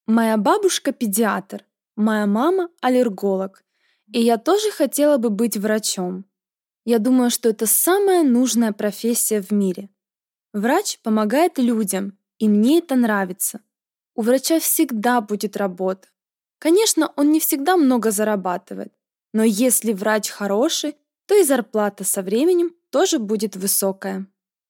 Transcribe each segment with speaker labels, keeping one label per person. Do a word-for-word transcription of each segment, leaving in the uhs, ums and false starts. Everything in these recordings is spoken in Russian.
Speaker 1: Моя бабушка педиатр, моя мама аллерголог, и я тоже хотела бы быть врачом. Я думаю, что это самая нужная профессия в мире. Врач помогает людям, и мне это нравится. У врача всегда будет работа. Конечно, он не всегда много зарабатывает, но если врач хороший, то и зарплата со временем тоже будет высокая.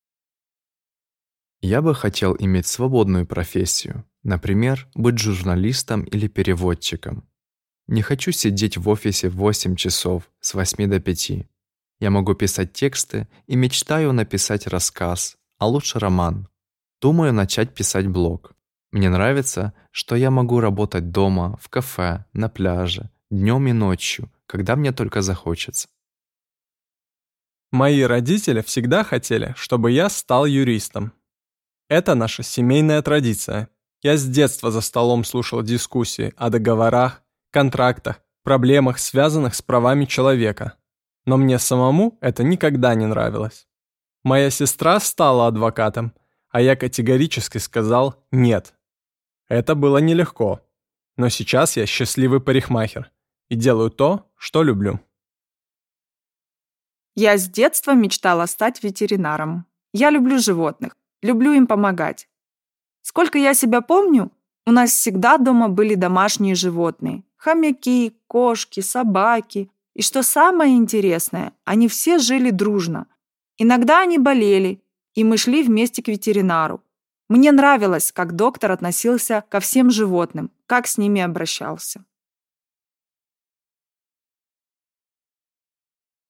Speaker 2: Я бы хотел иметь свободную профессию, например, быть журналистом или переводчиком. Не хочу сидеть в офисе восемь часов с восьми до пяти. Я могу писать тексты и мечтаю написать рассказ, а лучше роман. Думаю начать писать блог. Мне нравится, что я могу работать дома, в кафе, на пляже, днем и ночью, когда мне только захочется.
Speaker 3: Мои родители всегда хотели, чтобы я стал юристом. Это наша семейная традиция. Я с детства за столом слушал дискуссии о договорах, контрактах, проблемах, связанных с правами человека. Но мне самому это никогда не нравилось. Моя сестра стала адвокатом, а я категорически сказал «нет». Это было нелегко, но сейчас я счастливый парикмахер и делаю то, что люблю.
Speaker 4: Я с детства мечтала стать ветеринаром. Я люблю животных, люблю им помогать. Сколько я себя помню, у нас всегда дома были домашние животные. Хомяки, кошки, собаки. И что самое интересное, они все жили дружно. Иногда они болели, и мы шли вместе к ветеринару. Мне нравилось, как доктор относился ко всем животным, как с ними обращался.